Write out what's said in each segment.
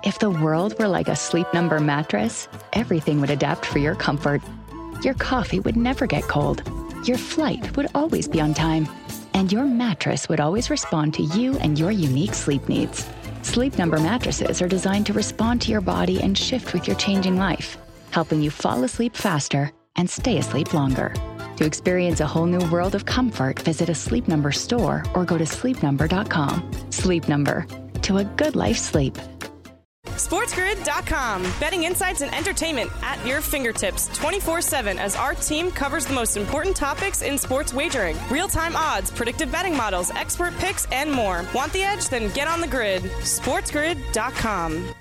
If the world were like a Sleep Number mattress, everything would adapt for your comfort. Your coffee would never get cold. Your flight would always be on time. And your mattress would always respond to you and your unique sleep needs. Sleep Number mattresses are designed to respond to your body and shift with your changing life, helping you fall asleep faster and stay asleep longer. To experience a whole new world of comfort, visit a Sleep Number store or go to sleepnumber.com. Sleep Number. To a good life sleep. SportsGrid.com. Betting insights and entertainment at your fingertips 24/7 as our team covers the most important topics in sports wagering. Real-time odds, predictive betting models, expert picks, and more. Want the edge? Then get on the grid. SportsGrid.com.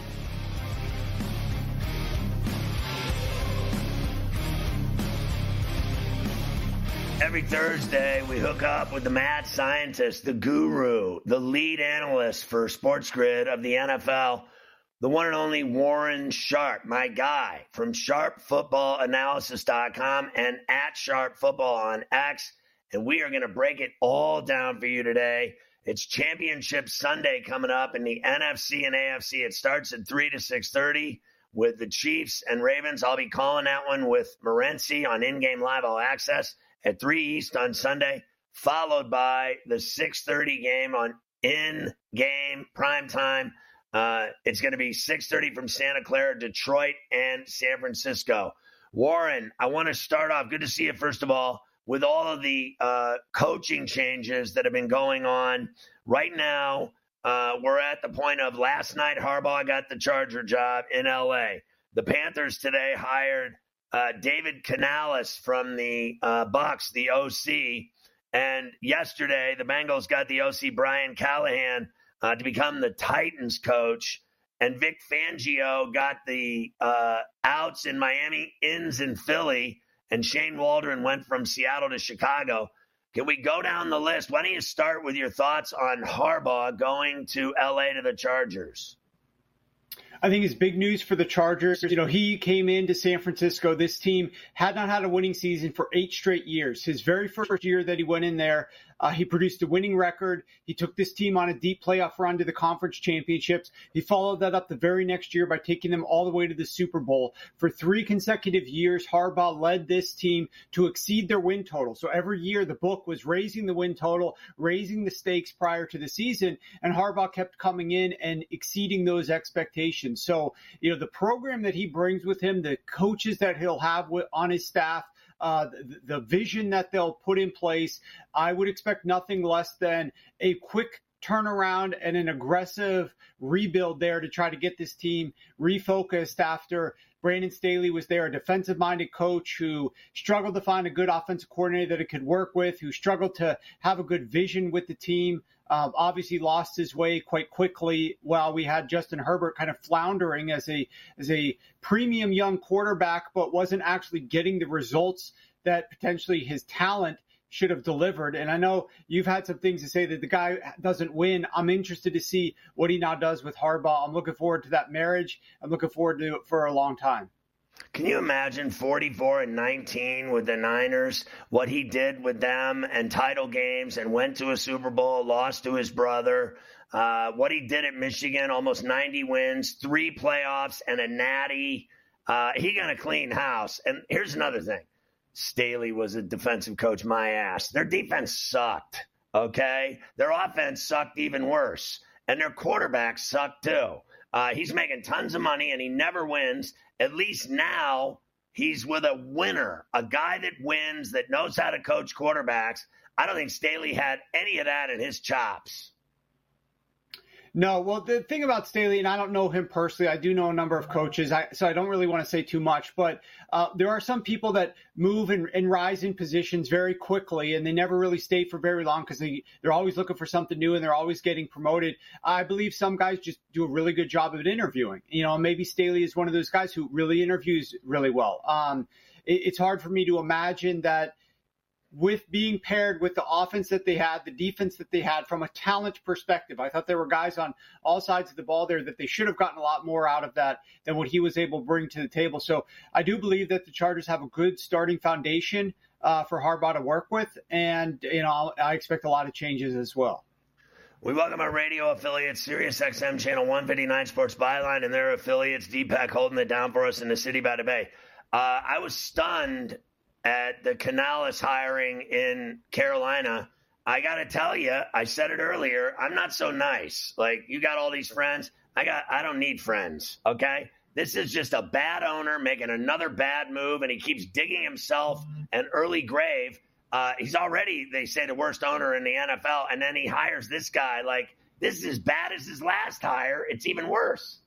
Every Thursday, we hook up with the mad scientist, the guru, the lead analyst for Sports Grid of the NFL, the one and only Warren Sharp, my guy from SharpFootballAnalysis.com and at SharpFootball on X. And we are going to break it all down for you today. It's Championship Sunday coming up in the NFC and AFC. It starts at 3 to 6:30 with the Chiefs and Ravens. I'll be calling that one with Morency on In-Game Live All Access at 3 East on Sunday, followed by the 6:30 game on In-Game Primetime. It's going to be 6:30 from Santa Clara, Detroit, and San Francisco. Warren, I want to start off, good to see you, first of all, with all of the coaching changes that have been going on. Right now, we're at the point of last night, Harbaugh got the Charger job in L.A. The Panthers today hired David Canales from the Bucs, the OC. And yesterday, the Bengals got the OC Brian Callahan to become the Titans coach. And Vic Fangio got the outs in Miami, ins in Philly. And Shane Waldron went from Seattle to Chicago. Can we go down the list? Why don't you start with your thoughts on Harbaugh going to L.A. to the Chargers? I think it's big news for the Chargers. You know, he came into San Francisco. This team had not had a winning season for 8 straight years. His very first year that he went in there, he produced a winning record. He took this team on a deep playoff run to the conference championships. He followed that up the very next year by taking them all the way to the Super Bowl. For 3 consecutive years, Harbaugh led this team to exceed their win total. So every year the book was raising the win total, raising the stakes prior to the season, and Harbaugh kept coming in and exceeding those expectations. So, you know, the program that he brings with him, the coaches that he'll have on his staff, the vision that they'll put in place, I would expect nothing less than a quick turnaround and an aggressive rebuild there to try to get this team refocused after Brandon Staley was there, a defensive-minded coach who struggled to find a good offensive coordinator that it could work with, who struggled to have a good vision with the team. Obviously lost his way quite quickly while we had Justin Herbert kind of floundering as a premium young quarterback, but wasn't actually getting the results that potentially his talent should have delivered. And I know you've had some things to say that the guy doesn't win. I'm interested to see what he now does with Harbaugh. I'm looking forward to that marriage. I'm looking forward to it for a long time. Can you imagine 44-19 with the Niners, what he did with them and title games and went to a Super Bowl, lost to his brother, what he did at Michigan, almost 90 wins, 3 playoffs and a natty. He got a clean house. And here's another thing. Staley was a defensive coach, my ass. Their defense sucked, okay? Their offense sucked even worse. And their quarterback sucked too. He's making tons of money and he never wins. At least now he's with a winner, a guy that wins, that knows how to coach quarterbacks. I don't think Staley had any of that in his chops. No, well, the thing about Staley, and I don't know him personally, I do know a number of coaches, so I don't really want to say too much, but there are some people that move and rise in positions very quickly, and they never really stay for very long because they're always looking for something new and they're always getting promoted. I believe some guys just do a really good job of interviewing. You know, maybe Staley is one of those guys who really interviews really well. It's hard for me to imagine that with being paired with the offense that they had, the defense that they had from a talent perspective. I thought there were guys on all sides of the ball there that they should have gotten a lot more out of that than what he was able to bring to the table. So I do believe that the Chargers have a good starting foundation for Harbaugh to work with. And, you know, I expect a lot of changes as well. We welcome our radio affiliates, Sirius XM Channel 159 Sports Byline, and their affiliates, DPAC, holding it down for us in the city by the bay. I was stunned at the Canales hiring in Carolina. I got to tell you, I said it earlier, I'm not so nice. Like, you got all these friends. I don't need friends, okay? This is just a bad owner making another bad move, and he keeps digging himself an early grave. He's already, they say, the worst owner in the NFL, and then he hires this guy. Like, this is as bad as his last hire. It's even worse.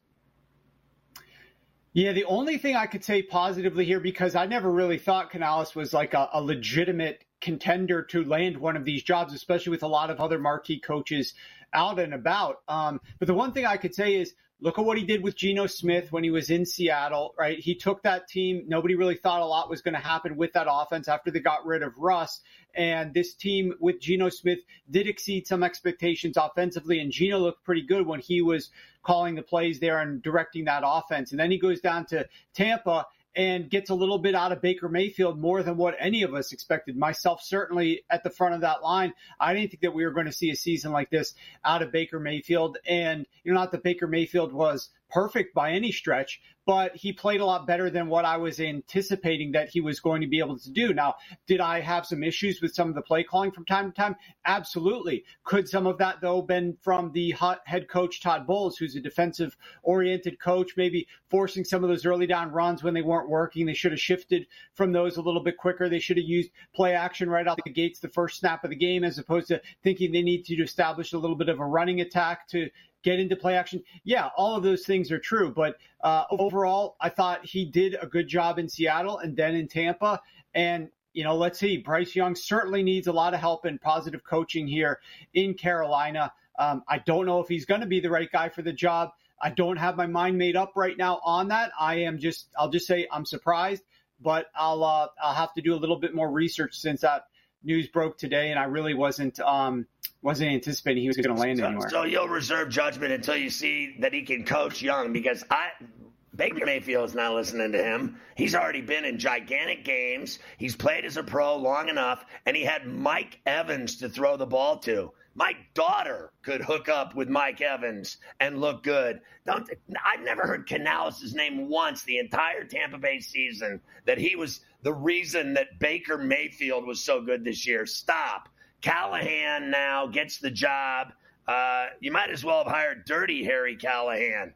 Yeah, the only thing I could say positively here, because I never really thought Canales was like a legitimate contender to land one of these jobs, especially with a lot of other marquee coaches out and about. But the one thing I could say is, look at what he did with Geno Smith when he was in Seattle, right? He took that team. Nobody really thought a lot was going to happen with that offense after they got rid of Russ. And this team with Geno Smith did exceed some expectations offensively. And Geno looked pretty good when he was calling the plays there and directing that offense. And then he goes down to Tampa and gets a little bit out of Baker Mayfield, more than what any of us expected. Myself, certainly at the front of that line, I didn't think that we were going to see a season like this out of Baker Mayfield. And, not that Baker Mayfield was perfect by any stretch, but he played a lot better than what I was anticipating that he was going to be able to do. Now, did I have some issues with some of the play calling from time to time? Absolutely. Could some of that, though, been from the head coach, Todd Bowles, who's a defensive-oriented coach, maybe forcing some of those early down runs when they weren't working? They should have shifted from those a little bit quicker. They should have used play action right out the gates the first snap of the game, as opposed to thinking they need to establish a little bit of a running attack to get into play action. Yeah, all of those things are true. But overall, I thought he did a good job in Seattle and then in Tampa. And, let's see. Bryce Young certainly needs a lot of help and positive coaching here in Carolina. I don't know if he's going to be the right guy for the job. I don't have my mind made up right now on that. I'll just say I'm surprised, but I'll have to do a little bit more research since that news broke today, and I really wasn't anticipating he was going to land anywhere. So you'll reserve judgment until you see that he can coach Young, because Baker Mayfield's not listening to him. He's already been in gigantic games. He's played as a pro long enough, and he had Mike Evans to throw the ball to. My daughter could hook up with Mike Evans and look good. I've never heard Canales' name once the entire Tampa Bay season, that he was the reason that Baker Mayfield was so good this year. Stop. Callahan now gets the job. You might as well have hired Dirty Harry Callahan,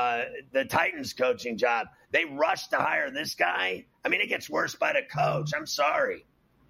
the Titans coaching job. They rushed to hire this guy. I mean, it gets worse by the coach. I'm sorry.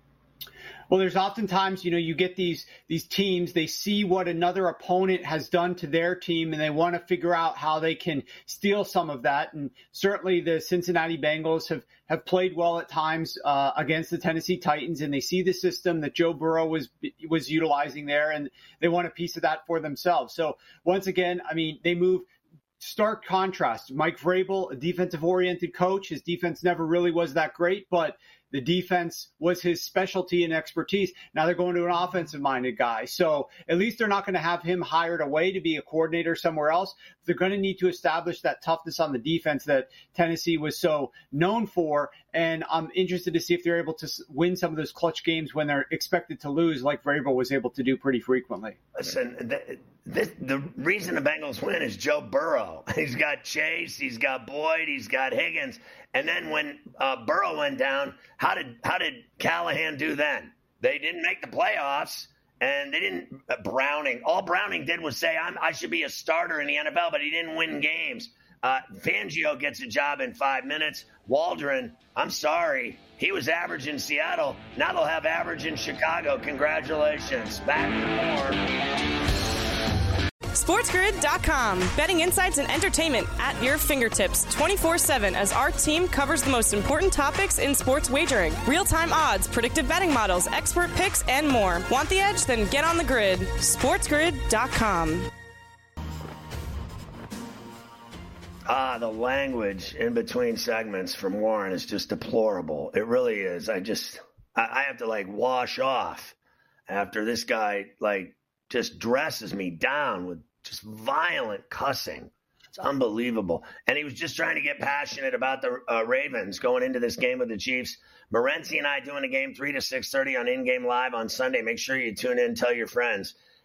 Well, there's oftentimes, you get these teams, they see what another opponent has done to their team, and they want to figure out how they can steal some of that. And certainly the Cincinnati Bengals have played well at times against the Tennessee Titans, and they see the system that Joe Burrow was utilizing there, and they want a piece of that for themselves. So once again, I mean, they move. Stark contrast. Mike Vrabel, a defensive-oriented coach. His defense never really was that great, but the defense was his specialty and expertise. Now they're going to an offensive-minded guy. So at least they're not going to have him hired away to be a coordinator somewhere else. They're going to need to establish that toughness on the defense that Tennessee was so known for. And I'm interested to see if they're able to win some of those clutch games when they're expected to lose, like Vrabel was able to do pretty frequently. Listen, the reason the Bengals win is Joe Burrow. He's got Chase, he's got Boyd, he's got Higgins. And then when Burrow went down, how did Callahan do then? They didn't make the playoffs, and they didn't. Browning. All Browning did was say, I should be a starter in the NFL, but he didn't win games. Fangio gets a job in 5 minutes. Waldron, I'm sorry, he was average in Seattle. Now they'll have average in Chicago. Congratulations. Back to more. SportsGrid.com. Betting insights and entertainment at your fingertips 24/7 as our team covers the most important topics in sports wagering. Real-time odds, predictive betting models, expert picks, and more. Want the edge? Then get on the grid. SportsGrid.com. The language in between segments from Warren is just deplorable. It really is. I have to wash off after this guy just dresses me down with just violent cussing. It's unbelievable. And he was just trying to get passionate about the Ravens going into this game with the Chiefs. Morency and I doing the game 3 to 6:30 on In-Game Live on Sunday. Make sure you tune in, tell your friends.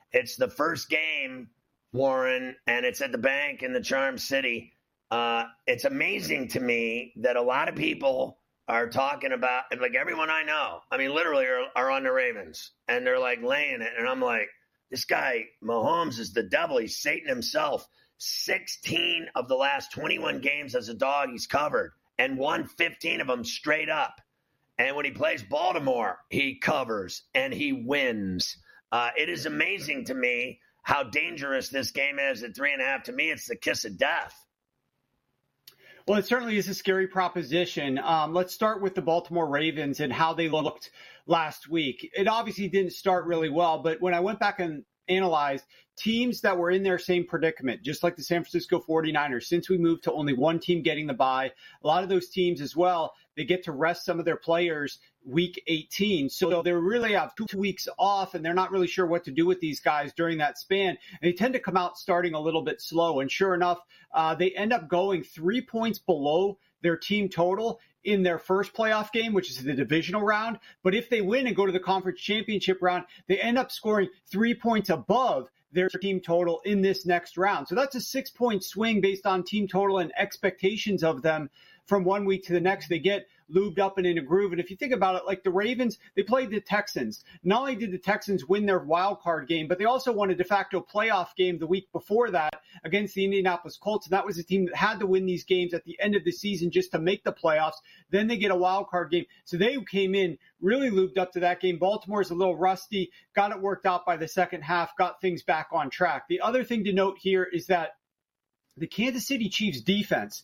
It's the first game, Warren, and it's at the bank in the Charm City. It's amazing to me that a lot of people are talking about, and like everyone I know, I mean, literally are on the Ravens, and they're like laying it. And I'm like, this guy, Mahomes, is the devil. He's Satan himself. 16 of the last 21 games as a dog he's covered, and won 15 of them straight up. And when he plays Baltimore, he covers and he wins. It is amazing to me how dangerous this game is at 3.5. To me, it's the kiss of death. Well, it certainly is a scary proposition. Let's start with the Baltimore Ravens and how they looked last week. It obviously didn't start really well, but when I went back and analyzed teams that were in their same predicament, just like the San Francisco 49ers, since we moved to only one team getting the bye, a lot of those teams as well, they get to rest some of their players week 18. So they really have 2 weeks off, and they're not really sure what to do with these guys during that span. And they tend to come out starting a little bit slow. And sure enough, they end up going 3 points below their team total in their first playoff game, which is the divisional round. But if they win and go to the conference championship round, they end up scoring 3 points above their team total in this next round. So that's a 6-point swing based on team total and expectations of them from one week to the next. They get lubed up and in a groove. And if you think about it, like the Ravens, they played the Texans. Not only did the Texans win their wild card game, but they also won a de facto playoff game the week before that against the Indianapolis Colts. And that was a team that had to win these games at the end of the season just to make the playoffs. Then they get a wild card game. So they came in really lubed up to that game. Baltimore's a little rusty, got it worked out by the second half, got things back on track. The other thing to note here is that the Kansas City Chiefs defense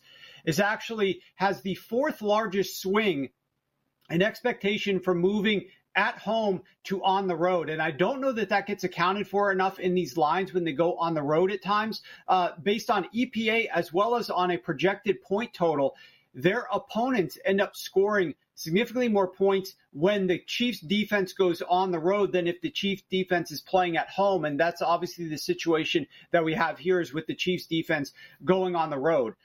has the fourth largest swing in expectation from moving at home to on the road. And I don't know that gets accounted for enough in these lines when they go on the road at times. Based on EPA as well as on a projected point total, their opponents end up scoring significantly more points when the Chiefs defense goes on the road than if the Chiefs defense is playing at home. And that's obviously the situation that we have here is with the Chiefs defense going on the road.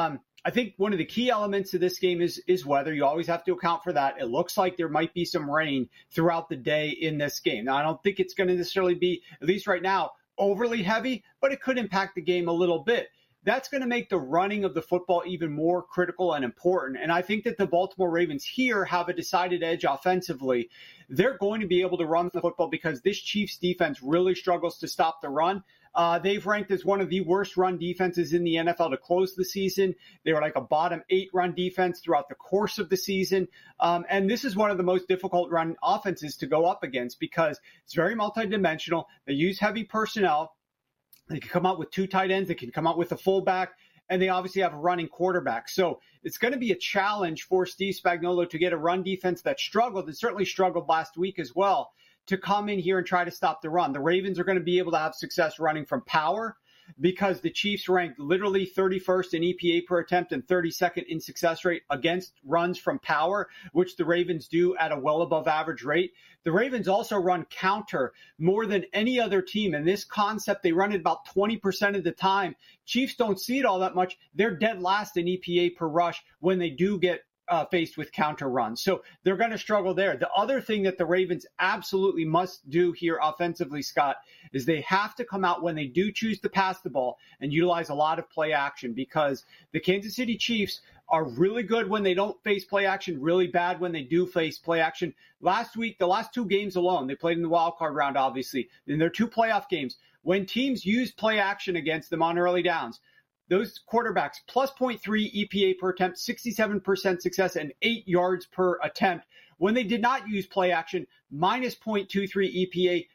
I think one of the key elements of this game is weather. You always have to account for that. It looks like there might be some rain throughout the day in this game. Now, I don't think it's going to necessarily be, at least right now, overly heavy, but it could impact the game a little bit. That's going to make the running of the football even more critical and important. And I think that the Baltimore Ravens here have a decided edge offensively. They're going to be able to run the football because this Chiefs defense really struggles to stop the run. They've ranked as one of the worst run defenses in the NFL to close the season. They were like a bottom 8 run defense throughout the course of the season. And this is one of the most difficult run offenses to go up against because it's very multidimensional. They use heavy personnel. They can come out with 2 tight ends. They can come out with a fullback. And they obviously have a running quarterback. So it's going to be a challenge for Steve Spagnuolo to get a run defense that struggled and certainly struggled last week as well to come in here and try to stop the run. The Ravens are going to be able to have success running from power because the Chiefs ranked literally 31st in EPA per attempt and 32nd in success rate against runs from power, which the Ravens do at a well above average rate. The Ravens also run counter more than any other team. And this concept, they run it about 20% of the time. Chiefs don't see it all that much. They're dead last in EPA per rush when they do get faced with counter runs. So they're going to struggle there. The other thing that the Ravens absolutely must do here offensively, Scott, is they have to come out when they do choose to pass the ball and utilize a lot of play action because the Kansas City Chiefs are really good when they don't face play action, really bad when they do face play action. Last week, the last 2 games alone, they played in the wild card round, obviously, in their 2 playoff games. When teams use play action against them on early downs, those quarterbacks, plus 0.3 EPA per attempt, 67% success, and 8 yards per attempt. When they did not use play action, minus 0.23 EPA,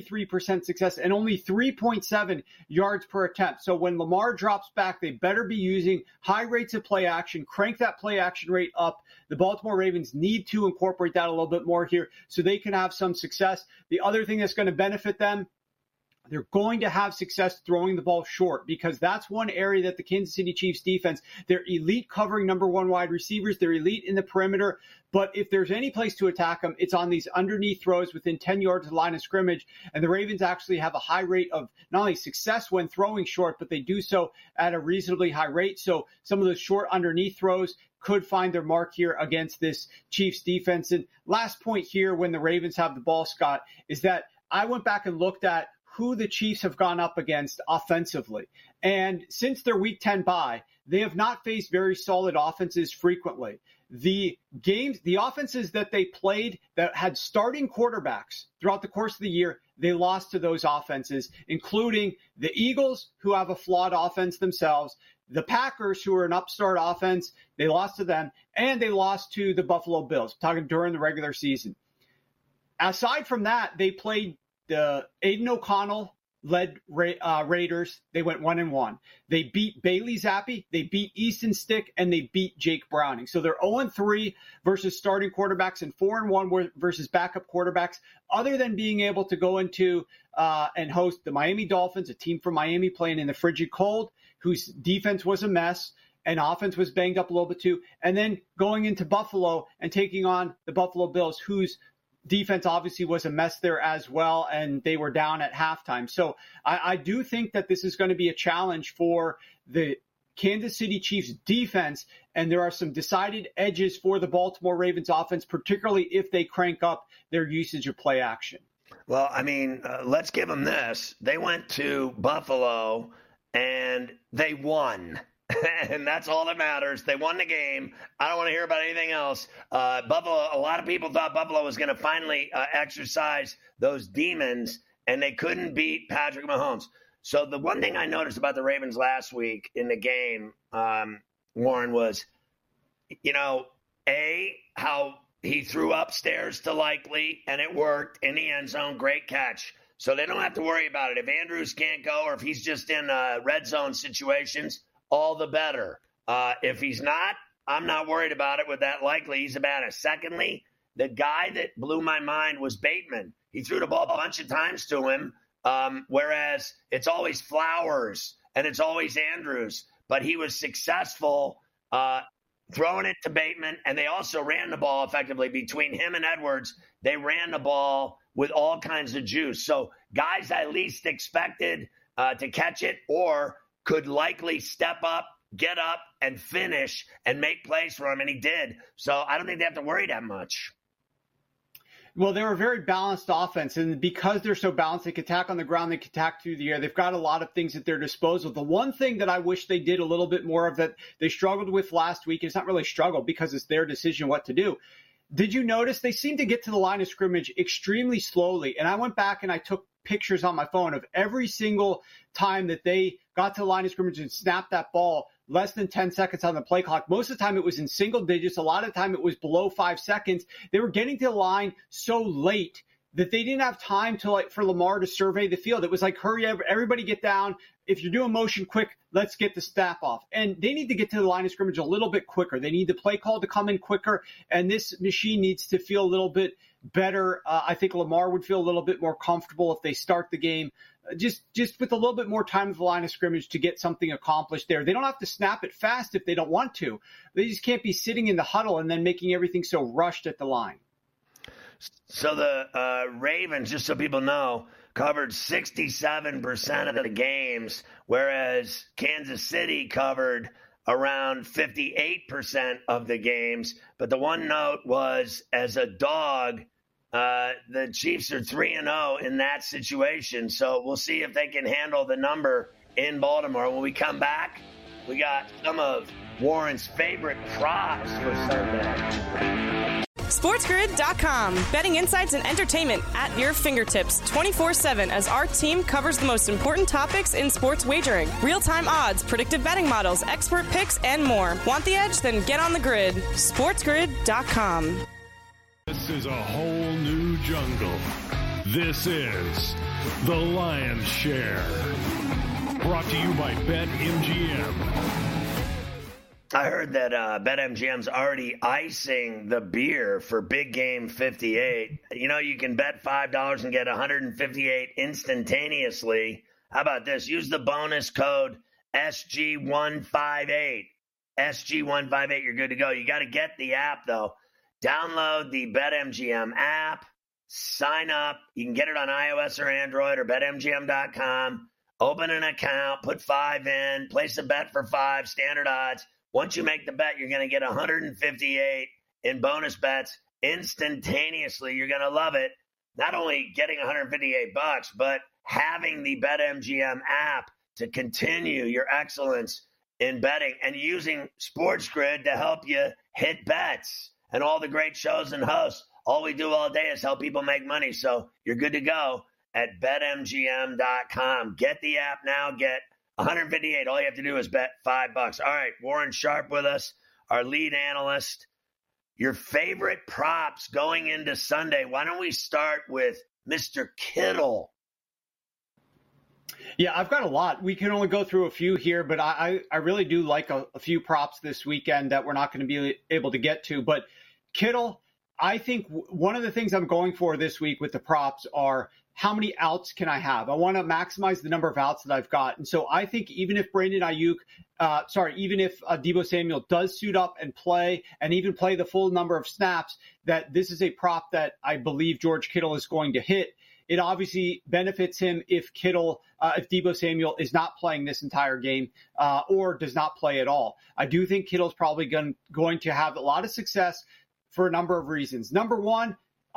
33% success, and only 3.7 yards per attempt. So when Lamar drops back, they better be using high rates of play action, crank that play action rate up. The Baltimore Ravens need to incorporate that a little bit more here so they can have some success. The other thing that's going to benefit them, they're going to have success throwing the ball short because that's one area that the Kansas City Chiefs defense, they're elite covering number 1 wide receivers. They're elite in the perimeter. But if there's any place to attack them, it's on these underneath throws within 10 yards of the line of scrimmage. And the Ravens actually have a high rate of not only success when throwing short, but they do so at a reasonably high rate. So some of those short underneath throws could find their mark here against this Chiefs defense. And last point here when the Ravens have the ball, Scott, is that I went back and looked at who the Chiefs have gone up against offensively. And since their Week 10 bye, they have not faced very solid offenses frequently. The offenses that they played that had starting quarterbacks throughout the course of the year, they lost to those offenses, including the Eagles, who have a flawed offense themselves, the Packers, who are an upstart offense, they lost to them, and they lost to the Buffalo Bills, talking during the regular season. Aside from that, they played the Aiden O'Connell-led Raiders. They went 1-1. They beat Bailey Zappi, they beat Easton Stick, and they beat Jake Browning. So they're 0-3 versus starting quarterbacks and 4-1 versus backup quarterbacks, other than being able to go into and host the Miami Dolphins, a team from Miami playing in the frigid cold, whose defense was a mess and offense was banged up a little bit too, and then going into Buffalo and taking on the Buffalo Bills, whose defense obviously was a mess there as well, and they were down at halftime. So I do think that this is going to be a challenge for the Kansas City Chiefs defense, and there are some decided edges for the Baltimore Ravens offense, particularly if they crank up their usage of play action. Well, I mean, let's give them this. They went to Buffalo and they won. And that's all that matters. They won the game. I don't want to hear about anything else. Buffalo, a lot of people thought Buffalo was going to finally exercise those demons, and they couldn't beat Patrick Mahomes. So the one thing I noticed about the Ravens last week in the game, Warren, was, how he threw upstairs to Likely, and it worked in the end zone. Great catch. So they don't have to worry about it. If Andrews can't go, or if he's just in red zone situations, all the better. If he's not, I'm not worried about it with that Likely. He's about it. Secondly, the guy that blew my mind was Bateman. He threw the ball a bunch of times to him, whereas it's always Flowers and it's always Andrews. But he was successful throwing it to Bateman, and they also ran the ball effectively. Between him and Edwards, they ran the ball with all kinds of juice. So guys I least expected to catch it or could likely step up, get up, and finish and make plays for him, and he did. So I don't think they have to worry that much. Well, they're a very balanced offense, and because they're so balanced, they can attack on the ground, they can attack through the air. They've got a lot of things at their disposal. The one thing that I wish they did a little bit more of that they struggled with last week, it's not really struggle because it's their decision what to do. Did you notice they seem to get to the line of scrimmage extremely slowly? And I went back and I took pictures on my phone of every single time that they got to the line of scrimmage and snapped that ball less than 10 seconds on the play clock. Most of the time it was in single digits. A lot of the time it was below 5 seconds. They were getting to the line so late that they didn't have time to for Lamar to survey the field. It was like, hurry, everybody get down. If you're doing motion quick, let's get the snap off. And they need to get to the line of scrimmage a little bit quicker. They need the play call to come in quicker, and this machine needs to feel a little bit better. I think Lamar would feel a little bit more comfortable if they start the game just with a little bit more time at the line of scrimmage to get something accomplished there. They don't have to snap it fast if they don't want to. They just can't be sitting in the huddle and then making everything so rushed at the line. So the Ravens, just so people know, covered 67% of the games, whereas Kansas City covered around 58% of the games. But the one note was, as a dog, the Chiefs are 3-0 in that situation. So we'll see if they can handle the number in Baltimore. When we come back, we got some of Warren's favorite props for Sunday. SportsGrid.com. Betting insights and entertainment at your fingertips 24/7 as our team covers the most important topics in sports wagering. Real-time odds, predictive betting models, expert picks, and more. Want the edge? Then get on the grid. SportsGrid.com. This is a whole new jungle. This is The Lion's Share. Brought to you by BetMGM. I heard that BetMGM's already icing the beer for Big Game 58. You can bet $5 and get 158 instantaneously. How about this? Use the bonus code SG158. SG158, you're good to go. You got to get the app, though. Download the BetMGM app. Sign up. You can get it on iOS or Android or BetMGM.com. Open an account. Put 5 in. Place a bet for 5. Standard odds. Once you make the bet, you're going to get 158 in bonus bets instantaneously. You're going to love it. Not only getting $158, but having the BetMGM app to continue your excellence in betting and using SportsGrid to help you hit bets and all the great shows and hosts. All we do all day is help people make money. So you're good to go at BetMGM.com. Get the app now. Get 158. All you have to do is bet $5. All right, Warren Sharp with us, our lead analyst. Your favorite props going into Sunday. Why don't we start with Mr. Kittle? Yeah, I've got a lot. We can only go through a few here, but I really do like a few props this weekend that we're not going to be able to get to. But Kittle, I think one of the things I'm going for this week with the props are how many outs can I have? I want to maximize the number of outs that I've got. And so I think even if even if Deebo Samuel does suit up and play and even play the full number of snaps, that this is a prop that I believe George Kittle is going to hit. It obviously benefits him if Deebo Samuel is not playing this entire game or does not play at all. I do think Kittle's probably going to have a lot of success for a number of reasons. Number one,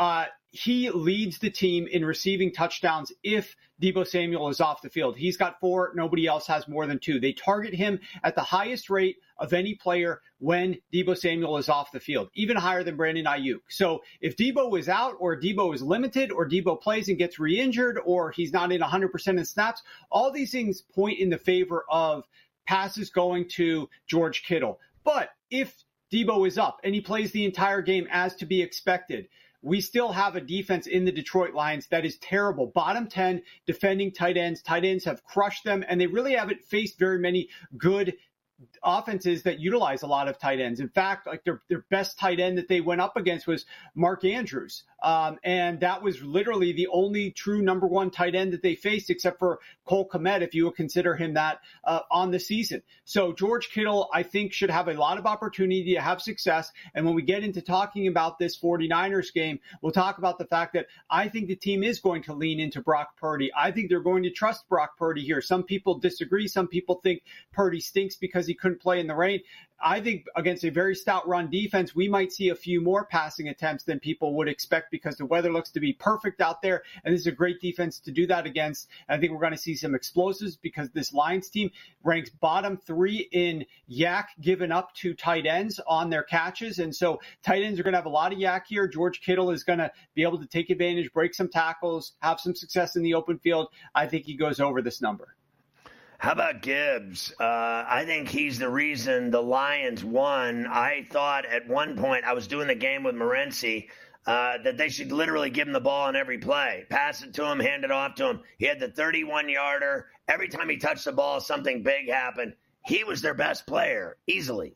he leads the team in receiving touchdowns if Deebo Samuel is off the field. He's got 4. Nobody else has more than 2. They target him at the highest rate of any player when Deebo Samuel is off the field, even higher than Brandon Ayuk. So if Deebo is out or Deebo is limited or Deebo plays and gets re-injured or he's not in 100% of snaps, all these things point in the favor of passes going to George Kittle. But if Deebo is up and he plays the entire game as to be expected, we still have a defense in the Detroit Lions that is terrible. Bottom 10 defending tight ends. Tight ends have crushed them, and they really haven't faced very many good offenses that utilize a lot of tight ends. In fact, like their best tight end that they went up against was Mark Andrews. And that was literally the only true number 1 tight end that they faced, except for Cole Kmet, if you would consider him that on the season. So George Kittle, I think, should have a lot of opportunity to have success. And when we get into talking about this 49ers game, we'll talk about the fact that I think the team is going to lean into Brock Purdy. I think they're going to trust Brock Purdy here. Some people disagree. Some people think Purdy stinks because he couldn't play in the rain. I think against a very stout run defense, we might see a few more passing attempts than people would expect because the weather looks to be perfect out there, and this is a great defense to do that against. And I think we're going to see some explosives because this Lions team ranks bottom 3 in yak given up to tight ends on their catches, and so tight ends are going to have a lot of yak here. George Kittle is going to be able to take advantage, break some tackles, have some success in the open field. I think he goes over this number. How about Gibbs? I think he's the reason the Lions won. I thought at one point, I was doing the game with Morency, that they should literally give him the ball on every play. Pass it to him, hand it off to him. He had the 31-yarder. Every time he touched the ball, something big happened. He was their best player, easily.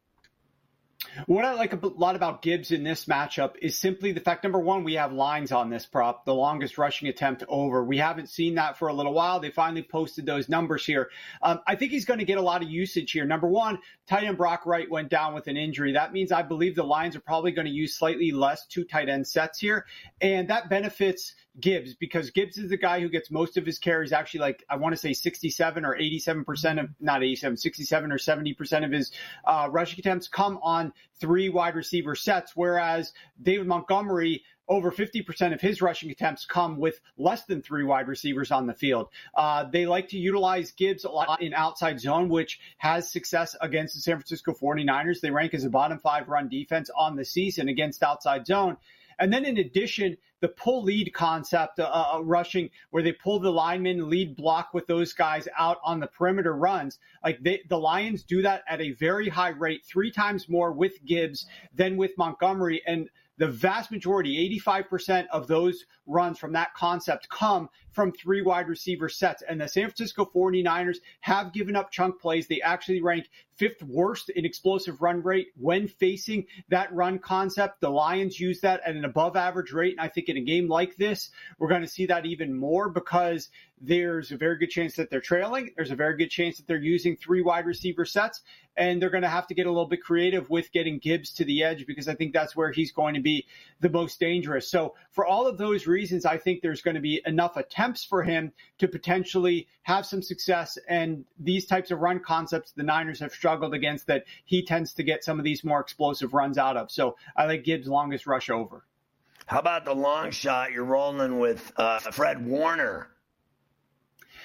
What I like a lot about Gibbs in this matchup is simply the fact, number one, we have lines on this prop, the longest rushing attempt over. We haven't seen that for a little while. They finally posted those numbers here. I think he's going to get a lot of usage here. Number one, tight end Brock Wright went down with an injury. That means I believe the Lions are probably going to use slightly less 2 tight end sets here, and that benefits Gibbs because Gibbs is the guy who gets most of his carries, actually, like I want to say 67 or 87% of, not 87, 67 or 70% of his rushing attempts come on 3 wide receiver sets, whereas David Montgomery, over 50% of his rushing attempts come with less than 3 wide receivers on the field. They like to utilize Gibbs a lot in outside zone, which has success against the San Francisco 49ers. They rank as a bottom 5 run defense on the season against outside zone. And then in addition, the pull lead concept, rushing, where they pull the lineman lead block with those guys out on the perimeter runs, like the Lions do that at a very high rate, 3 times more with Gibbs than with Montgomery. And the vast majority, 85% of those runs from that concept come from 3 wide receiver sets. And the San Francisco 49ers have given up chunk plays. They actually rank 5th worst in explosive run rate when facing that run concept. The Lions use that at an above average rate. And I think in a game like this, we're going to see that even more because there's a very good chance that they're trailing. There's a very good chance that they're using 3 wide receiver sets. And they're going to have to get a little bit creative with getting Gibbs to the edge because I think that's where he's going to be the most dangerous. So for all of those reasons, I think there's going to be enough attempts for him to potentially have some success. And these types of run concepts the Niners have struggled against that he tends to get some of these more explosive runs out of. So I like Gibbs' longest rush over. How about the long shot? You're rolling with Fred Warner.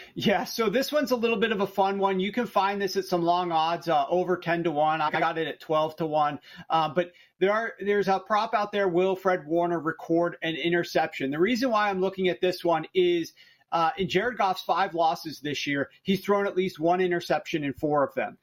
Yeah, so this one's a little bit of a fun one. You can find this at some long odds, over 10-1. I got it at 12-1. But there's a prop out there, will Fred Warner record an interception? The reason why I'm looking at this one is in Jared Goff's 5 losses this year, he's thrown at least 1 interception in 4 of them.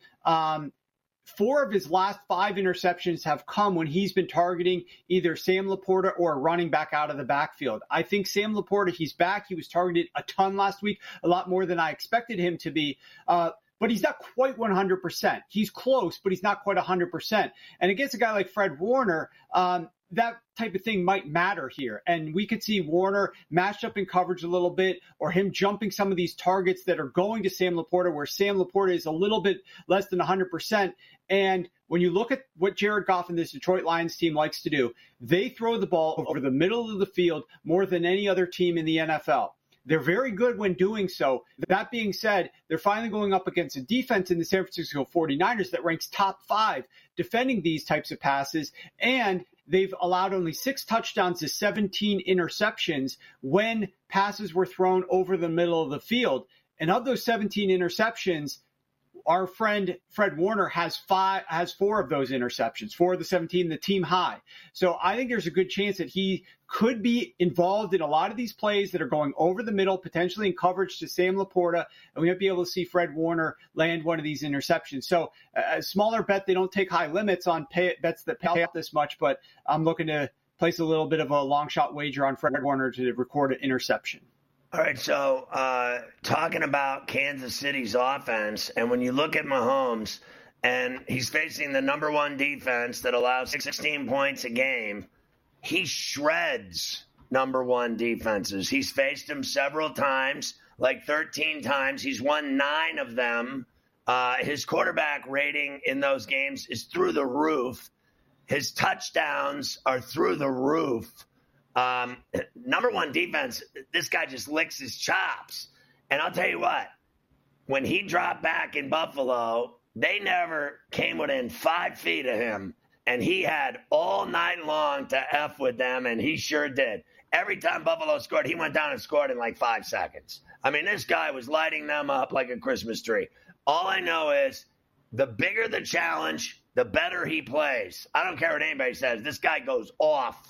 4 of his last 5 interceptions have come when he's been targeting either Sam Laporta or a running back out of the backfield. I think Sam Laporta, he's back. He was targeted a ton last week, a lot more than I expected him to be. But he's not quite 100%. He's close, but he's not quite 100%. And against a guy like Fred Warner, that type of thing might matter here. And we could see Warner matched up in coverage a little bit, or him jumping some of these targets that are going to Sam Laporta, where Sam Laporta is a little bit less than 100%. And when you look at what Jared Goff and this Detroit Lions team likes to do, they throw the ball over the middle of the field more than any other team in the NFL. They're very good when doing so. That being said, they're finally going up against a defense in the San Francisco 49ers that ranks top 5 defending these types of passes. And they've allowed only 6 touchdowns to 17 interceptions when passes were thrown over the middle of the field. And of those 17 interceptions, our friend Fred Warner has 4 of those interceptions, 4 of the 17, the team high. So I think there's a good chance that he could be involved in a lot of these plays that are going over the middle, potentially in coverage to Sam Laporta, and we might be able to see Fred Warner land one of these interceptions. So a smaller bet, they don't take high limits on bets that pay out this much, but I'm looking to place a little bit of a long shot wager on Fred Warner to record an interception. All right, so talking about Kansas City's offense, and when you look at Mahomes, and he's facing the number 1 defense that allows 16 points a game, he shreds number 1 defenses. He's faced them several times, like 13 times. He's won 9 of them. His quarterback rating in those games is through the roof. His touchdowns are through the roof. Number 1 defense, this guy just licks his chops. And I'll tell you what, when he dropped back in Buffalo, they never came within 5 feet of him. And he had all night long to F with them, and he sure did. Every time Buffalo scored, he went down and scored in like 5 seconds. I mean, this guy was lighting them up like a Christmas tree. All I know is the bigger the challenge, the better he plays. I don't care what anybody says. This guy goes off.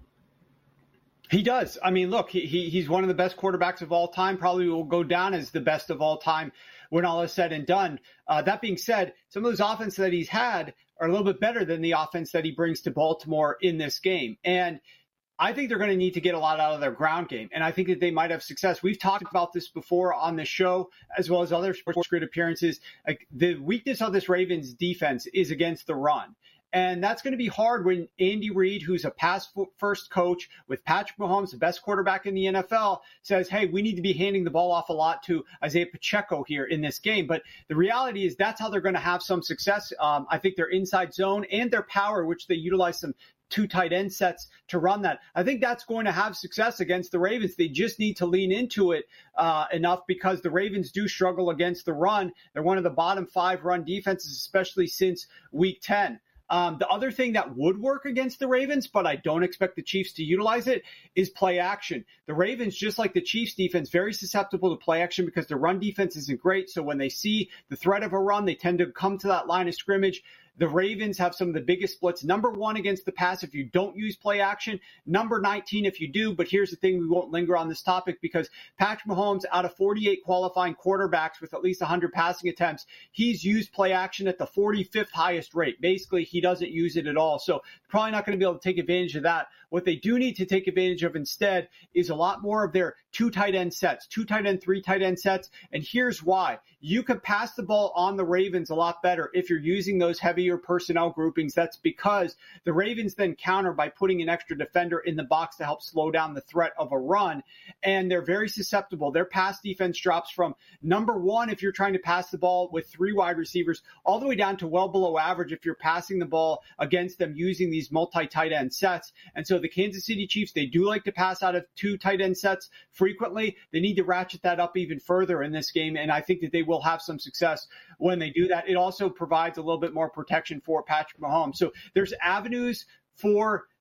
He does. I mean, look, he's one of the best quarterbacks of all time, probably will go down as the best of all time when all is said and done. That being said, some of those offenses that he's had are a little bit better than the offense that he brings to Baltimore in this game. And I think they're going to need to get a lot out of their ground game. And I think that they might have success. We've talked about this before on the show, as well as other Sports Grid appearances. Like, the weakness of this Ravens defense is against the run. And that's going to be hard when Andy Reid, who's a pass-first coach with Patrick Mahomes, the best quarterback in the NFL, says, hey, we need to be handing the ball off a lot to Isaiah Pacheco here in this game. But the reality is that's how they're going to have some success. I think their inside zone and their power, which they utilize some 2 tight end sets to run that. I think that's going to have success against the Ravens. They just need to lean into it enough, because the Ravens do struggle against the run. They're one of the bottom 5 run defenses, especially since week 10. The other thing that would work against the Ravens, but I don't expect the Chiefs to utilize it, is play action. The Ravens, just like the Chiefs defense, very susceptible to play action because the run defense isn't great. So when they see the threat of a run, they tend to come to that line of scrimmage. The Ravens have some of the biggest splits. Number 1 against the pass if you don't use play action. Number 19 if you do. But here's the thing, we won't linger on this topic because Patrick Mahomes, out of 48 qualifying quarterbacks with at least 100 passing attempts, he's used play action at the 45th highest rate. Basically, he doesn't use it at all. So probably not going to be able to take advantage of that. What they do need to take advantage of instead is a lot more of their 2 tight end sets, 2 tight end, 3 tight end sets. And here's why. You can pass the ball on the Ravens a lot better if you're using those heavier personnel groupings. That's because the Ravens then counter by putting an extra defender in the box to help slow down the threat of a run. And they're very susceptible. Their pass defense drops from number 1 if you're trying to pass the ball with 3 wide receivers, all the way down to well below average if you're passing the ball against them using these multi-tight end sets. And so the Kansas City Chiefs, they do like to pass out of 2 tight end sets frequently. They need to ratchet that up even further in this game, and I think that they will have some success when they do that. It also provides a little bit more protection for Patrick Mahomes. So there's avenues for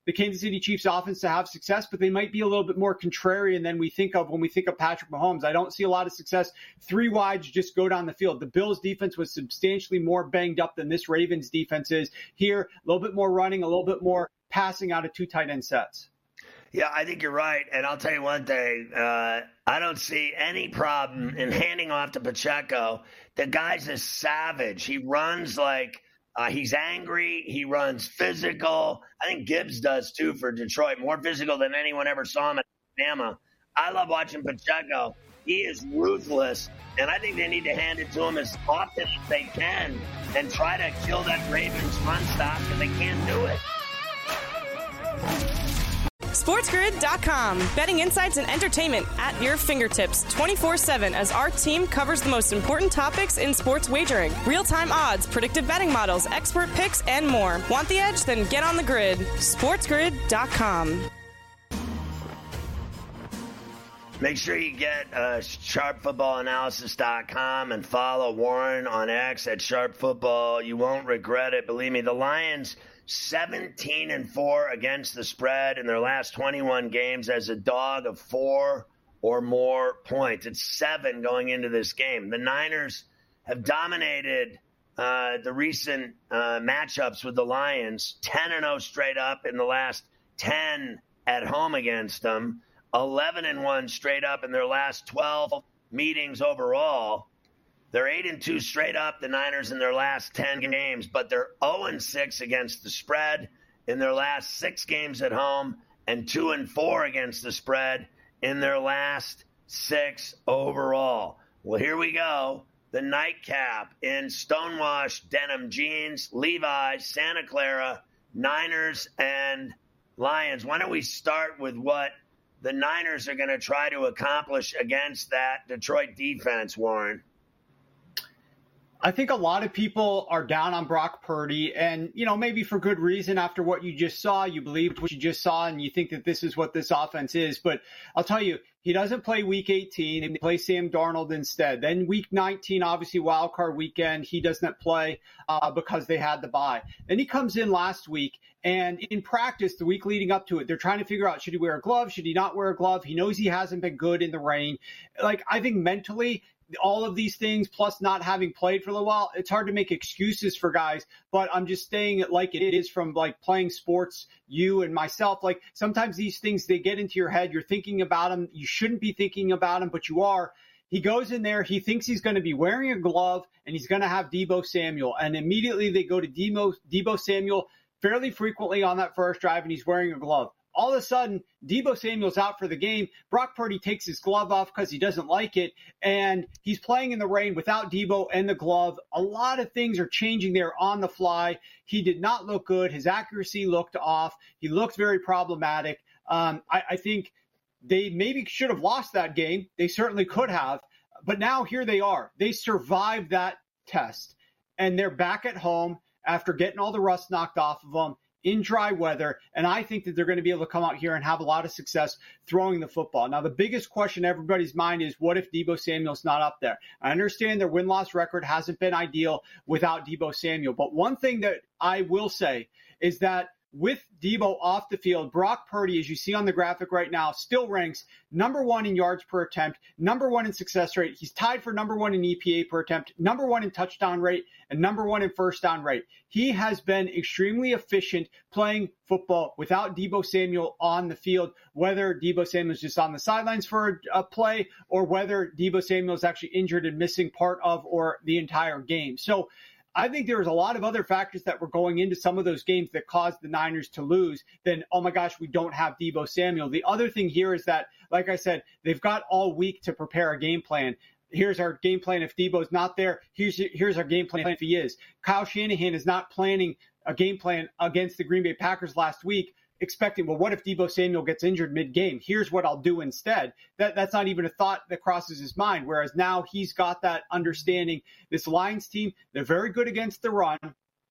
the Kansas City Chiefs offense to have success, but they might be a little bit more contrarian than we think of when we think of Patrick Mahomes. I don't see a lot of success. 3 wides, just go down the field. The Bills defense was substantially more banged up than this Ravens defense is. Here, a little bit more running, a little bit more passing out of 2 tight end sets. Yeah, I think you're right. And I'll tell you one thing. I don't see any problem in handing off to Pacheco. The guy's a savage. He runs like he's angry. He runs physical. I think Gibbs does, too, for Detroit. More physical than anyone ever saw him at Alabama. I love watching Pacheco. He is ruthless. And I think they need to hand it to him as often as they can and try to kill that Ravens run stop, because they can't do it. SportsGrid.com. Betting insights and entertainment at your fingertips 24/7 as our team covers the most important topics in sports wagering. Real-time odds, predictive betting models, expert picks, and more. Want the edge? Then get on the grid. SportsGrid.com. Make sure you get SharpFootballAnalysis.com and follow Warren on X at SharpFootball. You won't regret it. Believe me, the Lions 17-4 against the spread in their last 21 games as a dog of 4 or more points. It's 7 going into this game. The Niners have dominated the recent matchups with the Lions, 10-0 straight up in the last 10 at home against them, 11-1 straight up in their last 12 meetings overall. They're 8-2 straight up, the Niners, in their last 10 games, but they're 0-6 against the spread in their last 6 games at home and 2-4 against the spread in their last 6 overall. Well, here we go. The nightcap in stonewashed denim jeans, Levi's, Santa Clara, Niners and Lions. Why don't we start with what the Niners are going to try to accomplish against that Detroit defense, Warren? I think a lot of people are down on Brock Purdy, and, maybe for good reason. After what you just saw, you believed what you just saw, and you think that this is what this offense is. But I'll tell you, he doesn't play Week 18. He plays Sam Darnold instead. Then Week 19, obviously wild card weekend, he doesn't play because they had the bye. Then he comes in last week, and in practice, the week leading up to it, they're trying to figure out, should he wear a glove? Should he not wear a glove? He knows he hasn't been good in the rain. I think mentally, all of these things, plus not having played for a little while, it's hard to make excuses for guys, but I'm just saying it like it is from playing sports, you and myself. Sometimes these things, they get into your head. You're thinking about them. You shouldn't be thinking about them, but you are. He goes in there. He thinks he's going to be wearing a glove and he's going to have Deebo Samuel. And immediately they go to Deebo Samuel fairly frequently on that first drive, and he's wearing a glove. All of a sudden, Deebo Samuel's out for the game. Brock Purdy takes his glove off because he doesn't like it, and he's playing in the rain without Deebo and the glove. A lot of things are changing there on the fly. He did not look good. His accuracy looked off. He looked very problematic. I think they maybe should have lost that game. They certainly could have. But now here they are. They survived that test, and they're back at home after getting all the rust knocked off of them in dry weather, and I think that they're going to be able to come out here and have a lot of success throwing the football. Now, the biggest question in everybody's mind is, what if Deebo Samuel's not up there? I understand their win-loss record hasn't been ideal without Deebo Samuel, but one thing that I will say is that with Deebo off the field, Brock Purdy, as you see on the graphic right now, still ranks number 1 in yards per attempt, number 1 in success rate. He's tied for number 1 in EPA per attempt, number 1 in touchdown rate, and number 1 in first down rate. He has been extremely efficient playing football without Deebo Samuel on the field, whether Deebo Samuel is just on the sidelines for a play or whether Deebo Samuel is actually injured and missing part of or the entire game. So I think there was a lot of other factors that were going into some of those games that caused the Niners to lose than, oh my gosh, we don't have Deebo Samuel. The other thing here is that, like I said, they've got all week to prepare a game plan. Here's our game plan if Deebo's not there. Here's our game plan if he is. Kyle Shanahan is not planning a game plan against the Green Bay Packers last week, expecting, well, what if Deebo Samuel gets injured mid-game? Here's what I'll do instead. That's not even a thought that crosses his mind, whereas now he's got that understanding. This Lions team, they're very good against the run.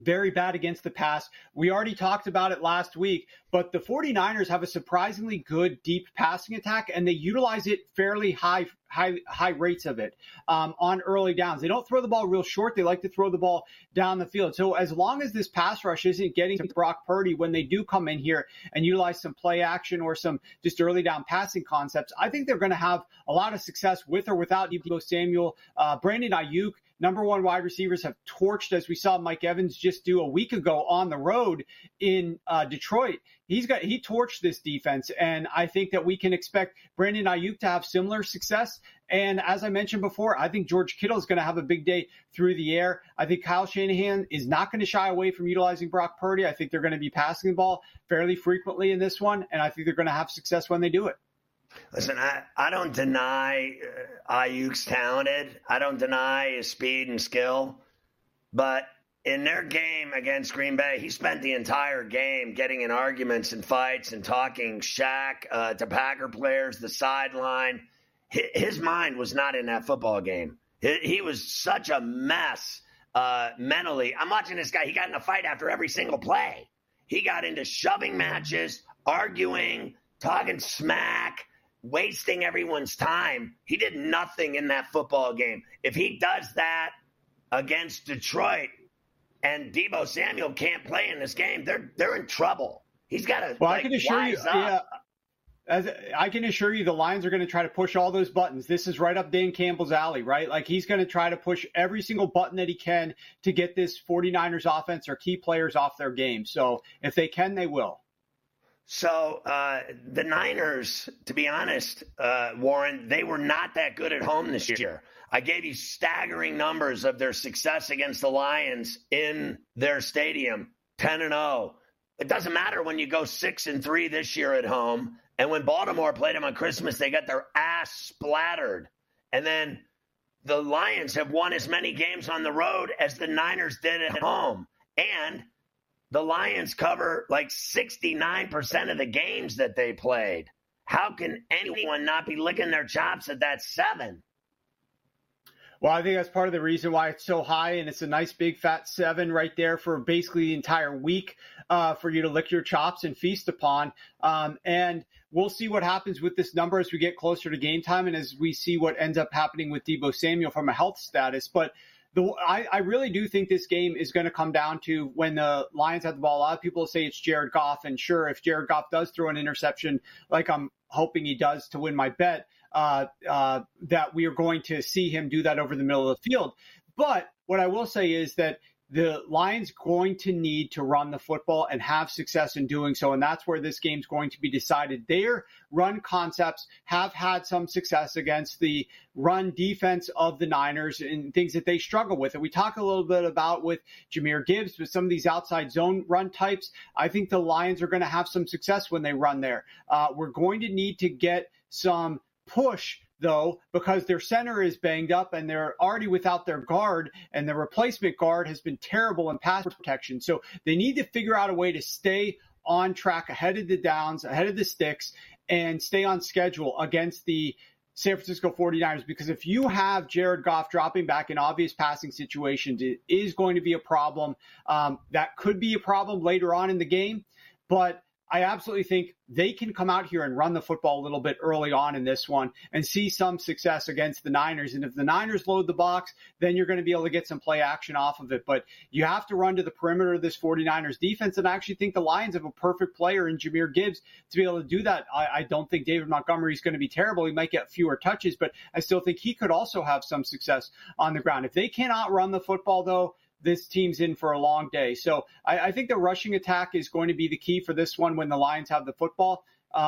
very bad against the pass. We already talked about it last week, but the 49ers have a surprisingly good deep passing attack, and they utilize it fairly high rates of it on early downs. They don't throw the ball real short. They like to throw the ball down the field. So as long as this pass rush isn't getting to Brock Purdy when they do come in here and utilize some play action or some just early down passing concepts, I think they're going to have a lot of success with or without Deebo Samuel. Brandon Ayuk, number one wide receivers, have torched, as we saw Mike Evans just do a week ago on the road in Detroit. He torched this defense, and I think that we can expect Brandon Ayuk to have similar success. And as I mentioned before, I think George Kittle is going to have a big day through the air. I think Kyle Shanahan is not going to shy away from utilizing Brock Purdy. I think they're going to be passing the ball fairly frequently in this one, and I think they're going to have success when they do it. Listen, I don't deny Ayuk's talented. I don't deny his speed and skill. But in their game against Green Bay, he spent the entire game getting in arguments and fights and talking Shaq to Packer players, the sideline. His mind was not in that football game. He was such a mess mentally. I'm watching this guy. He got in a fight after every single play. He got into shoving matches, arguing, talking smack, wasting everyone's time. He did nothing in that football game. If he does that against Detroit and Deebo Samuel can't play in this game, they're in trouble. He's got to I can assure you, I can assure you the Lions are going to try to push all those buttons. This is right up Dan Campbell's alley, right? Like, he's going to try to push every single button that he can to get this 49ers offense or key players off their game. So if they can, they will. So the Niners, to be honest, Warren, they were not that good at home this year. I gave you staggering numbers of their success against the Lions in their stadium, 10-0. It doesn't matter when you go 6-3 this year at home. And when Baltimore played them on Christmas, they got their ass splattered. And then the Lions have won as many games on the road as the Niners did at home. And the Lions cover like 69% of the games that they played. How can anyone not be licking their chops at that 7? Well, I think that's part of the reason why it's so high, and it's a nice big fat 7 right there for basically the entire week for you to lick your chops and feast upon. And we'll see what happens with this number as we get closer to game time and as we see what ends up happening with Deebo Samuel from a health status. But I really do think this game is going to come down to when the Lions have the ball. A lot of people say it's Jared Goff, and sure, if Jared Goff does throw an interception, like I'm hoping he does to win my bet, that we are going to see him do that over the middle of the field. But what I will say is that the Lions going to need to run the football and have success in doing so, and that's where this game's going to be decided. Their run concepts have had some success against the run defense of the Niners and things that they struggle with. And we talk a little bit about with Jahmyr Gibbs, with some of these outside zone run types. I think the Lions are going to have some success when they run there. We're going to need to get some push, though, because their center is banged up and they're already without their guard, and the replacement guard has been terrible in pass protection. So they need to figure out a way to stay on track ahead of the downs, ahead of the sticks, and stay on schedule against the San Francisco 49ers, because if you have Jared Goff dropping back in obvious passing situations, it is going to be a problem. That could be a problem later on in the game, but I absolutely think they can come out here and run the football a little bit early on in this one and see some success against the Niners. And if the Niners load the box, then you're going to be able to get some play action off of it. But you have to run to the perimeter of this 49ers defense. And I actually think the Lions have a perfect player in Jahmyr Gibbs to be able to do that. I don't think David Montgomery is going to be terrible. He might get fewer touches, but I still think he could also have some success on the ground. If they cannot run the football, though, this team's in for a long day. So I think the rushing attack is going to be the key for this one when the Lions have the football.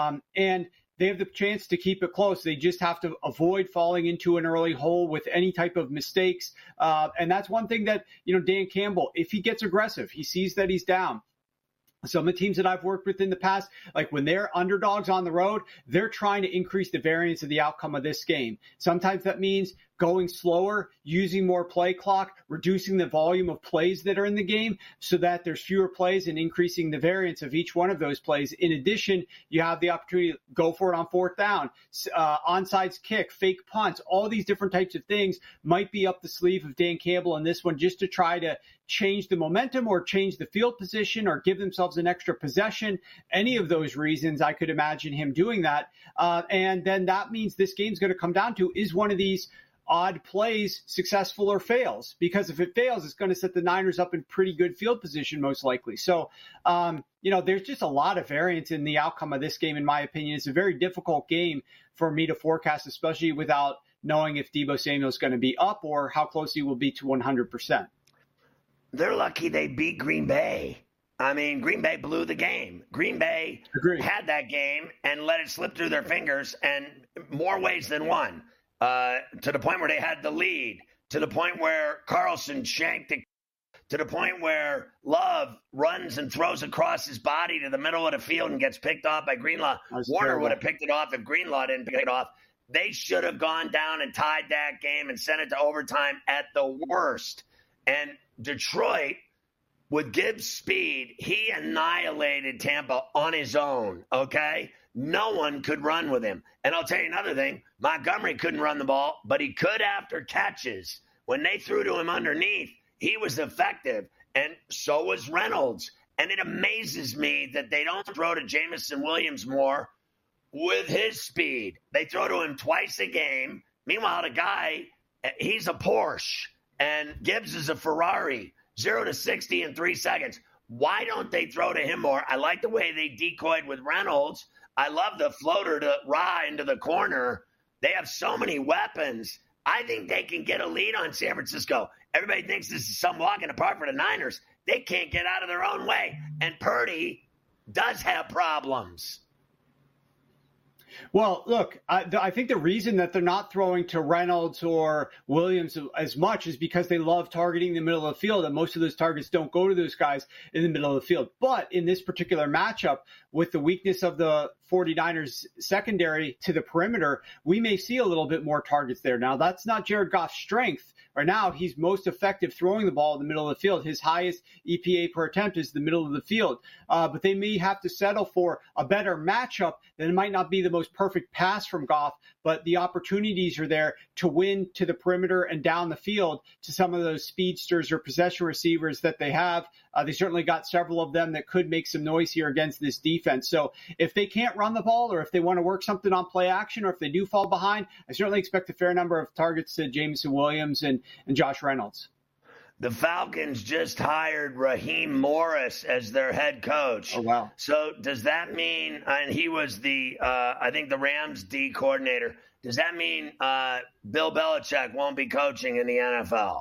And they have the chance to keep it close. They just have to avoid falling into an early hole with any type of mistakes. And that's one thing that, Dan Campbell, if he gets aggressive, he sees that he's down. Some of the teams that I've worked with in the past, like when they're underdogs on the road, they're trying to increase the variance of the outcome of this game. Sometimes that means going slower, using more play clock, reducing the volume of plays that are in the game so that there's fewer plays and increasing the variance of each one of those plays. In addition, you have the opportunity to go for it on fourth down, onside kick, fake punts, all these different types of things might be up the sleeve of Dan Campbell in this one just to try to change the momentum or change the field position or give themselves an extra possession. Any of those reasons, I could imagine him doing that. And then that means this game's going to come down to, is one of these odd plays successful or fails? Because if it fails, it's going to set the Niners up in pretty good field position, most likely. So, there's just a lot of variance in the outcome of this game, in my opinion. It's a very difficult game for me to forecast, especially without knowing if Deebo Samuel is going to be up or how close he will be to 100%. They're lucky they beat Green Bay. I mean, Green Bay blew the game. Green Bay had that game and let it slip through their fingers, and more ways than one, to the point where they had the lead, to the point where Carlson shanked it, to the point where Love runs and throws across his body to the middle of the field and gets picked off by Greenlaw. Warner would have picked it off if Greenlaw didn't pick it off. They should have gone down and tied that game and sent it to overtime at the worst. And Detroit, with Gibbs' speed, he annihilated Tampa on his own, okay? No one could run with him. And I'll tell you another thing. Montgomery couldn't run the ball, but he could after catches. When they threw to him underneath, he was effective, and so was Reynolds. And it amazes me that they don't throw to Jameson Williams more with his speed. They throw to him twice a game. Meanwhile, the guy, he's a Porsche. And Gibbs is a Ferrari, 0 to 60 in 3 seconds. Why don't they throw to him more? I like the way they decoyed with Reynolds. I love the floater to Ra into the corner. They have so many weapons. I think they can get a lead on San Francisco. Everybody thinks this is some walk in the park for the Niners. They can't get out of their own way. And Purdy does have problems. Well, look, I think the reason that they're not throwing to Reynolds or Williams as much is because they love targeting the middle of the field, and most of those targets don't go to those guys in the middle of the field. But in this particular matchup, with the weakness of the 49ers secondary to the perimeter, we may see a little bit more targets there. Now, that's not Jared Goff's strength. Right now, he's most effective throwing the ball in the middle of the field. His highest EPA per attempt is the middle of the field. But they may have to settle for a better matchup. Then it might not be the most perfect pass from Goff, but the opportunities are there to win to the perimeter and down the field to some of those speedsters or possession receivers that they have. They certainly got several of them that could make some noise here against this defense. So if they can't run the ball, or if they want to work something on play action, or if they do fall behind, I certainly expect a fair number of targets to Jameson Williams and Josh Reynolds. The Falcons just hired Raheem Morris as their head coach. Oh, wow. So does that mean, and he was I think the Rams D coordinator, does that mean Bill Belichick won't be coaching in the NFL?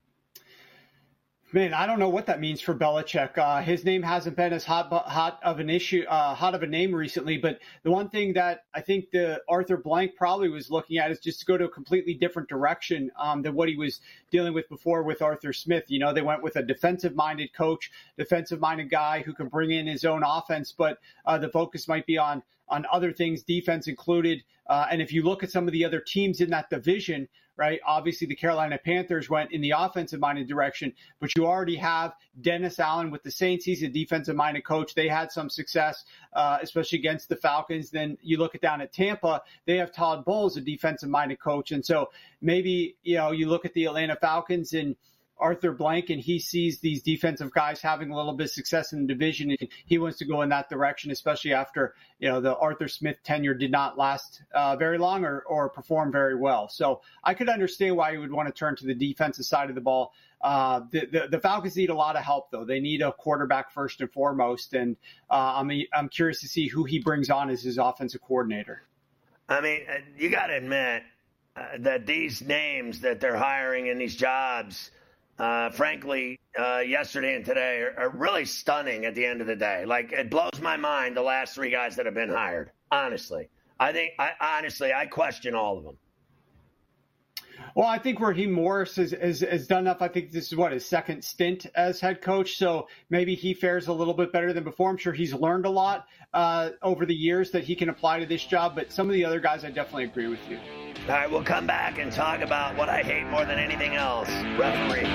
Man, I don't know what that means for Belichick. His name hasn't been as hot of a name recently. But the one thing that I think the Arthur Blank probably was looking at is just to go to a completely different direction than what he was dealing with before with Arthur Smith. You know, they went with a defensive-minded coach, defensive-minded guy who can bring in his own offense, but the focus might be on other things, defense included. And if you look at some of the other teams in that division, right, obviously the Carolina Panthers went in the offensive-minded direction, but you already have Dennis Allen with the Saints. He's a defensive-minded coach. They had some success, especially against the Falcons. Then you look down at Tampa, they have Todd Bowles, a defensive-minded coach. And so maybe, you look at the Atlanta Falcons and Arthur Blank, and he sees these defensive guys having a little bit of success in the division, and he wants to go in that direction, especially after, the Arthur Smith tenure did not last very long or perform very well. So I could understand why you would want to turn to the defensive side of the ball. The Falcons need a lot of help, though. They need a quarterback first and foremost, and I'm curious to see who he brings on as his offensive coordinator. I mean, you got to admit that these names that they're hiring in these jobs, frankly, yesterday and today are really stunning at the end of the day. Like, it blows my mind, the last 3 guys that have been hired. Honestly, I question all of them. Well, I think Raheem Morris has done enough. I think this is his second stint as head coach. So maybe he fares a little bit better than before. I'm sure he's learned a lot over the years that he can apply to this job. But some of the other guys, I definitely agree with you. All right, we'll come back and talk about what I hate more than anything else, referees.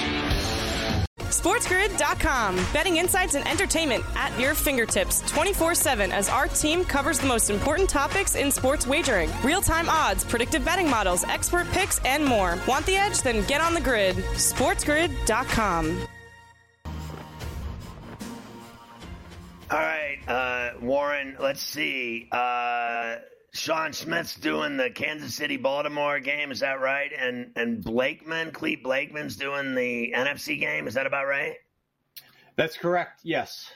SportsGrid.com. Betting insights and entertainment at your fingertips 24/7 as our team covers the most important topics in sports wagering. Real-time odds, predictive betting models, expert picks, and more. Want the edge? Then get on the grid. SportsGrid.com. All right, Warren, let's see. Sean Smith's doing the Kansas City-Baltimore game. Is that right? And Clete Blakeman's doing the NFC game. Is that about right? That's correct, yes.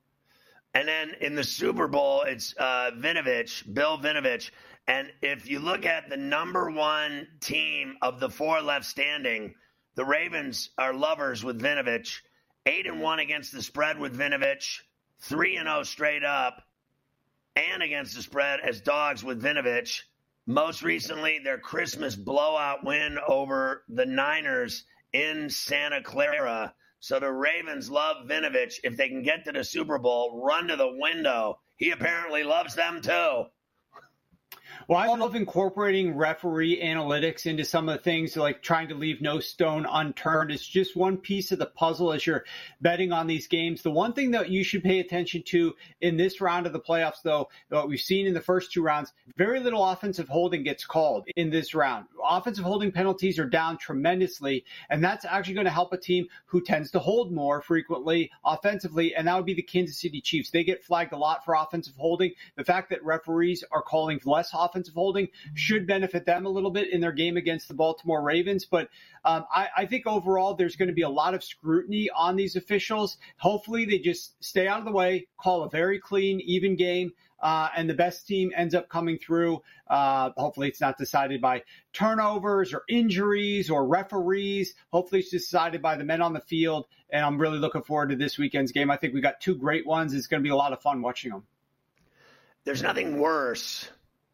And then in the Super Bowl, it's Bill Vinovich. And if you look at the number one team of the four left standing, the Ravens are lovers with Vinovich. 8-1 against the spread with Vinovich. 3-0 straight up and against the spread as dogs with Vinovich. Most recently, their Christmas blowout win over the Niners in Santa Clara. So the Ravens love Vinovich. If they can get to the Super Bowl, run to the window. He apparently loves them too. Well, I love incorporating referee analytics into some of the things, like trying to leave no stone unturned. It's just one piece of the puzzle as you're betting on these games. The one thing that you should pay attention to in this round of the playoffs, though, what we've seen in the first two rounds, very little offensive holding gets called in this round. Offensive holding penalties are down tremendously, and that's actually going to help a team who tends to hold more frequently offensively, and that would be the Kansas City Chiefs. They get flagged a lot for offensive holding. The fact that referees are calling less offensive holding should benefit them a little bit in their game against the Baltimore Ravens. But I think overall there's going to be a lot of scrutiny on these officials. Hopefully they just stay out of the way, call a very clean, even game, and the best team ends up coming through. Hopefully it's not decided by turnovers or injuries or referees. Hopefully it's decided by the men on the field. And I'm really looking forward to this weekend's game. I think we got two great ones. It's going to be a lot of fun watching them. There's nothing worse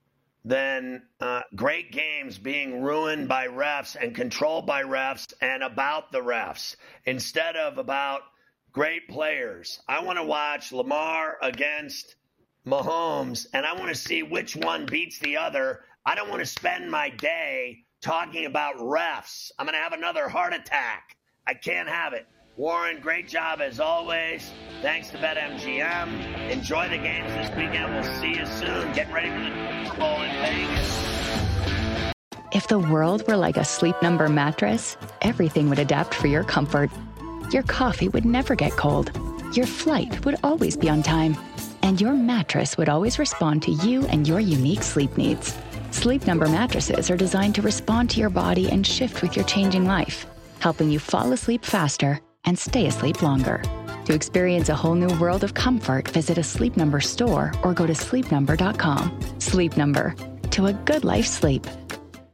than great games being ruined by refs and controlled by refs and about the refs instead of about great players. I want to watch Lamar against Mahomes, and I want to see which one beats the other. I don't want to spend my day talking about refs. I'm going to have another heart attack. I can't have it. Warren, great job as always. Thanks to BetMGM. Enjoy the games this weekend. We'll see you soon. Getting ready for the Super Bowl in Vegas. If the world were like a Sleep Number mattress, everything would adapt for your comfort. Your coffee would never get cold. Your flight would always be on time. And your mattress would always respond to you and your unique sleep needs. Sleep Number mattresses are designed to respond to your body and shift with your changing life, helping you fall asleep faster and stay asleep longer. To experience a whole new world of comfort, visit a Sleep Number store or go to sleepnumber.com. Sleep Number, to a good life sleep.